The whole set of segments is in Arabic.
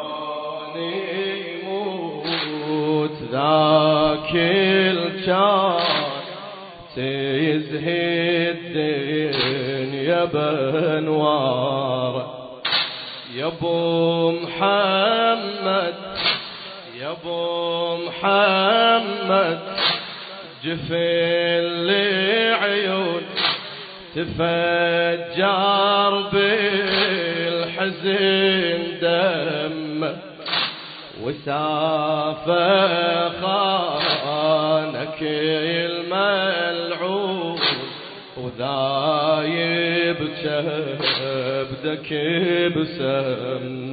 يموت ذاك الجان تزهي الدنيا بانواره. يا ابو محمد يا ابو محمد جفن لعيون تفجر بالحزن دم، وسافى خانك الملعون وذايب كبدك بسم.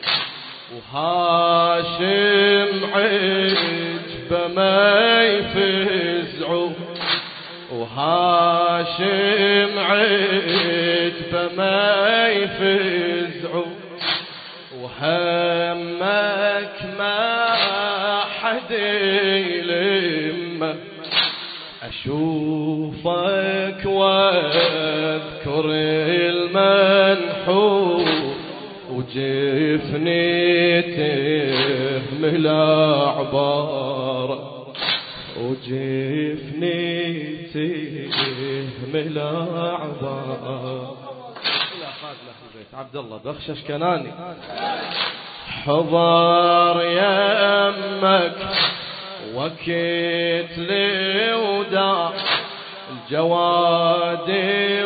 وهاشم عجبه ما يفزعوا وهاشم عجبه ما يفزعوا، وهمك ما حد يلمه. أشوفك واذكر المنحور وجفني تهمل أعبار، وجفني تهمل أعبار. لا خادمة في البيت عبد الله بخشش كناني. حضر يمك وكيت لي وداع الجوادي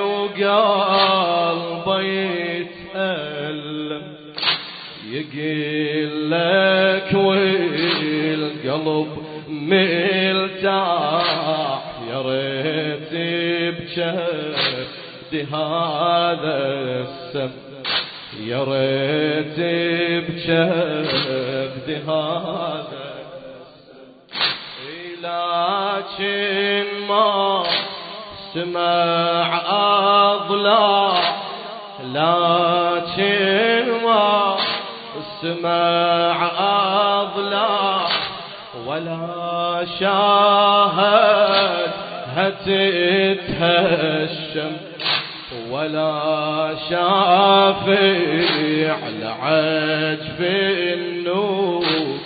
وقلبي يتألم، يقول لك والقلب ملتاح يا ريت بجهدي هذا السم، يا ريت بجهدي هذا السم. لكن ما سمع أضلاع، لكن ما سمع أضلاع ولا شاهد هتتهشم، ولا شافع العجف النور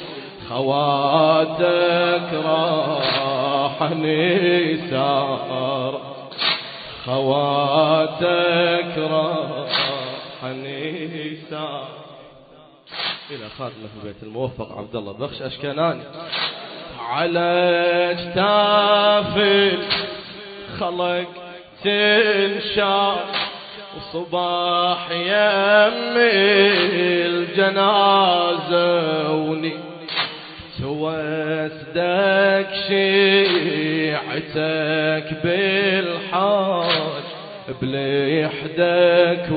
خواتك راح نسار، خواتك راح نسار. إلى خادمة في بيت الموفق عبد الله بخش أشكناني. على اجتاف الخلق تنشار وصباح يم الجنازة وني توسدك شيعتك بالحاج بليحدك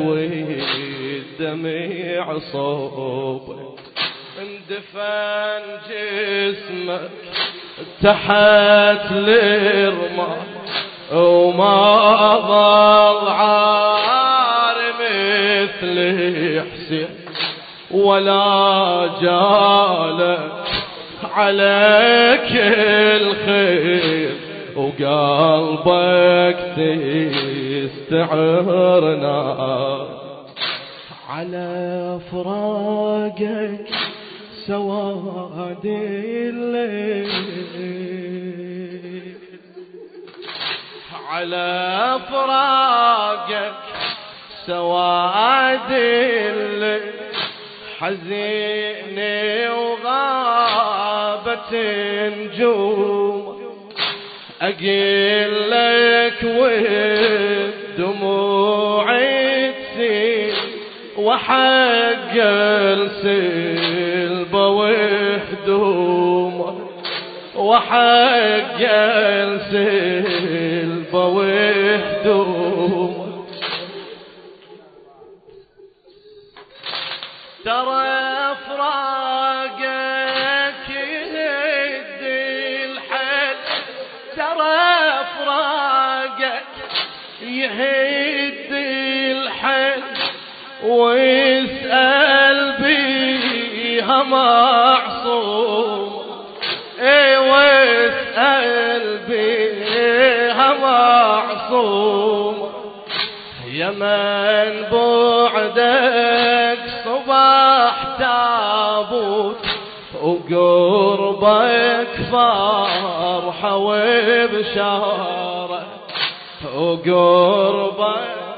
والدمع صوبك، اندفن جسمك تحت الرمال وما ظل عار مثل حسين ولا جالك عليك الخير، وقلبك تستعر نار. على فراقك سواد الليل، على فراقك سواد الليل حزيني وغابت نجوم، أقول لك والدموع تسيل وحق السلبة وهدومه، وحق السلبة وهدومه. ترى فراقك يهد الحل، ترى فراقك يهد الحل، ويسأل بيها معصوم، ويسأل بيها معصوم. يا من بعدك صباح تار وقربك فرحة وبشارة وقربك